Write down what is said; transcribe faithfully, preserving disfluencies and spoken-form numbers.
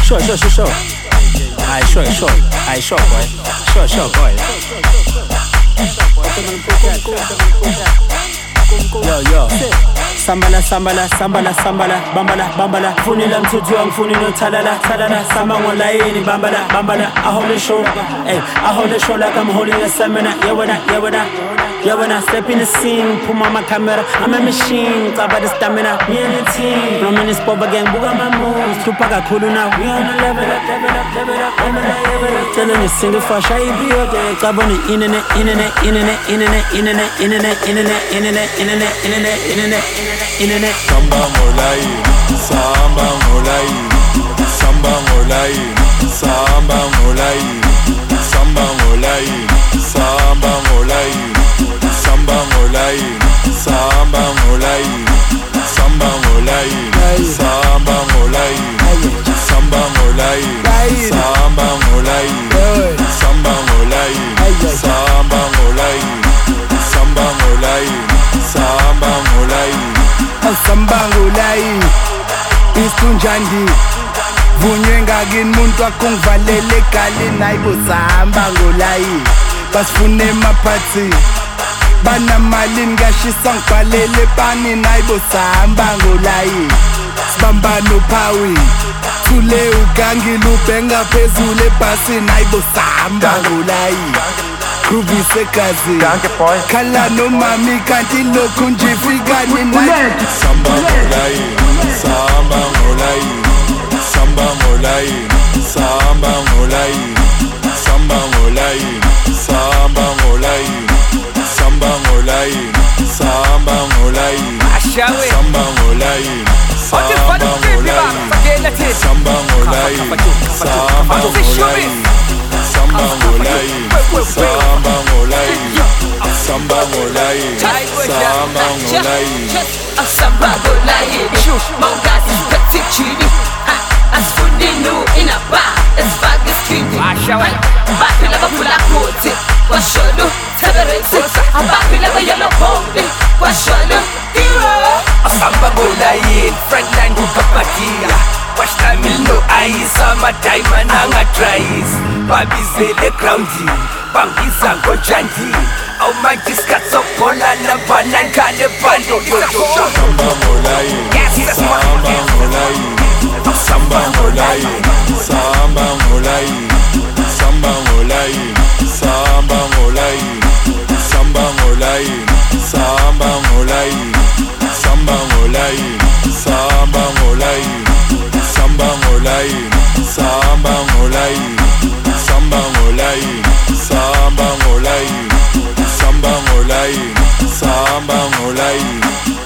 Sure, sure, sure, sure. Aye, sure, sure. Aye, sure, boy. Sure, sure, boy. Yo, yo. Sambala, sambala, sambala, sambala, bambala, bambala. Funila mtutu, funino talala, talala. Samba ngolaini, bambala, bambala. I hold the show, hey, I hold the show like I'm holding a seminar. Yeah, when I, yeah, when I, yeah, when I step in the scene, put on my camera, I'm a machine. Talk about the stamina, me and the team. From in this pop again, book on my moves. Tupac, cool now. We on the level up, level up, level up, level up, level up. Telling you single for shy, be up there. Club on the internet, internet, internet, internet, internet, internet, internet, internet, internet, internet, internet, internet. Samba ngolai, samba ngolai, samba ngolai, samba ngolai, samba ngolai, samba ngolai, samba ngolai, samba ngolai, samba ngolai, samba ngolai, samba ngolai, samba ngolai, samba ngolai, samba ngolai, samba ngolai, samba ngolai. Samba ngolai istunjandi vunywe ngakini muntu akungivalele egalini hayibo samba ngolai basifune emaphathi banamali ngashisa ngibhalele pani hayibo samba ngolai sibamba nophawi thule ugangile ubhenga phezulu ebhasini hayibo samba ngolai Groovy sekazi khala nomami kanti lokhu nje fikani nayi Samba ngolai, samba ngolai, samba ngolai, samba ngolai, samba ngolai, samba ngolai, samba ngolai, samba ngolai, samba ngolai, samba ngolai, samba ngolai, samba ngolai. Samba ngolai, samba ngolai, samba ngolai, samba ngolai. Samba ngolai, mongazi katikini. Asifundinu inaba, esifake iskrini. Baphila baphula kuti, kwasholo taberetse. Baphila bayelo bombe, kwasholo hero. Samba ngolai, frontline kukapatia. Washtamil no eyes, ama diamond anga tries. Babizele groundy, bangisa ngojandi. Au majiskat so kola la banan kale bando yo yo yo. Samba ngolai, samba ngolai, samba ngolai, samba ngolai, samba ngolai, samba ngolai, samba ngolai, samba ngolai, samba ngolai, samba ngolai, samba ngolai, samba ngolai, samba ngolai, samba ngolai, samba ngolai, samba ngolai.